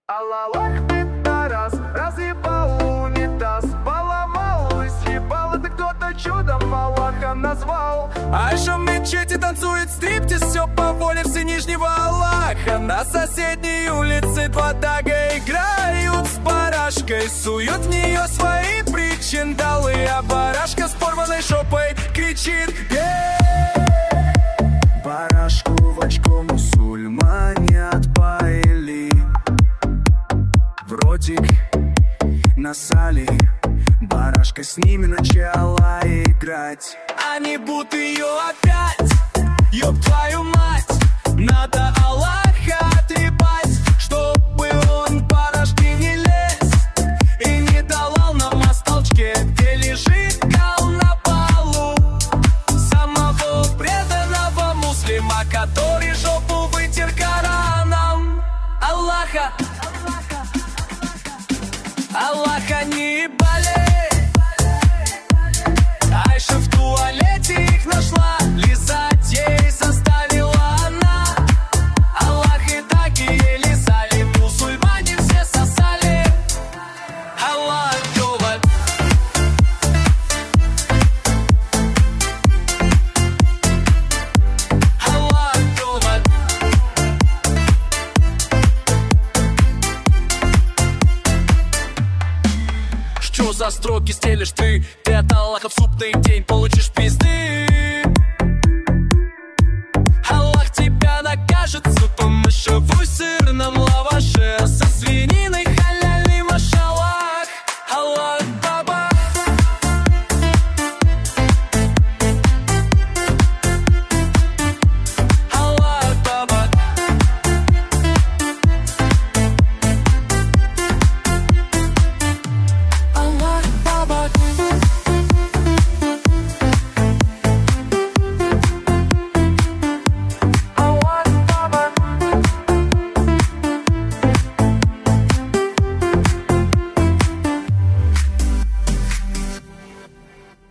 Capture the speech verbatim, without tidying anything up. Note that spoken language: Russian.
Аллах ты Тарас, разъебал унитаз, поломал и съебал, это кто-то чудом Аллаха назвал. Айша в мечети танцует стриптиз, все по воле все Нижнего Аллаха. На соседней улице два тага играют с барашкой, суют в нее свои причиндалы, а барашка с порванной шопой кричит: барашку в очко мусульмане отпаяли, в ротик насали, барашка с ними начала играть. Они будут ее опять, ёб твою мать. Надо Аллаха отребать, чтобы он в барашки не лез и не давал нам на столчке, где лежит кал на полу, самого преданного муслима, который жопу вытер Кораном. Аллаха, Аллаха не ебали. Айша в туалете их нашла, лизать ей заставила она. Аллах и так ей лизали, мусульмане все сосали. Аллах говорит. Аллах говорит. Что за строки стелишь ты? Ты от Аллаха в супный день получишь пизды. Аллах тебя накажет супом, мышевой сырном лаваше.